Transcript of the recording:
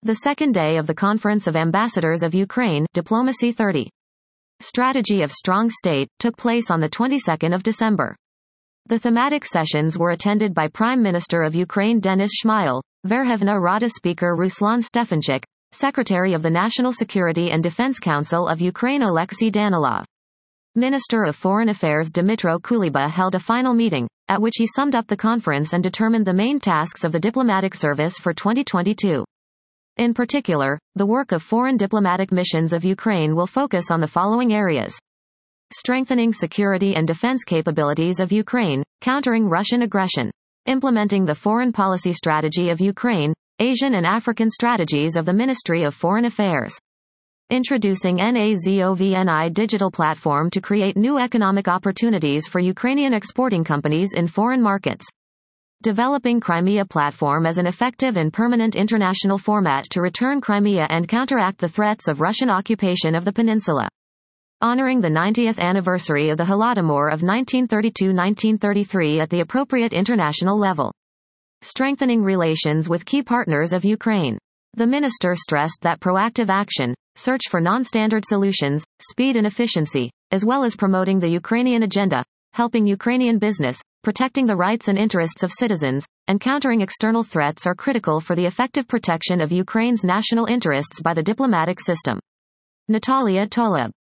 The second day of the Conference of Ambassadors of Ukraine, Diplomacy 30. Strategy of Strong State, took place on the 22nd of December. The thematic sessions were attended by Prime Minister of Ukraine Denis Shmyhal, Verkhovna Rada Speaker Ruslan Stefanchuk, Secretary of the National Security and Defense Council of Ukraine Alexei Danilov. Minister of Foreign Affairs Dmytro Kuleba held a final meeting, at which he summed up the conference and determined the main tasks of the diplomatic service for 2022. In particular, the work of foreign diplomatic missions of Ukraine will focus on the following areas: strengthening security and defense capabilities of Ukraine, countering Russian aggression, implementing the foreign policy strategy of Ukraine, Asian and African strategies of the Ministry of Foreign Affairs, introducing NAZOVNI digital platform to create new economic opportunities for Ukrainian exporting companies in foreign markets, developing Crimea platform as an effective and permanent international format to return Crimea and counteract the threats of Russian occupation of the peninsula, honoring the 90th anniversary of the Holodomor of 1932-1933 at the appropriate international level, strengthening relations with key partners of Ukraine. The minister stressed that proactive action, search for non-standard solutions, speed and efficiency, as well as promoting the Ukrainian agenda, helping Ukrainian business, protecting the rights and interests of citizens, and countering external threats are critical for the effective protection of Ukraine's national interests by the diplomatic system. Natalia Toleb.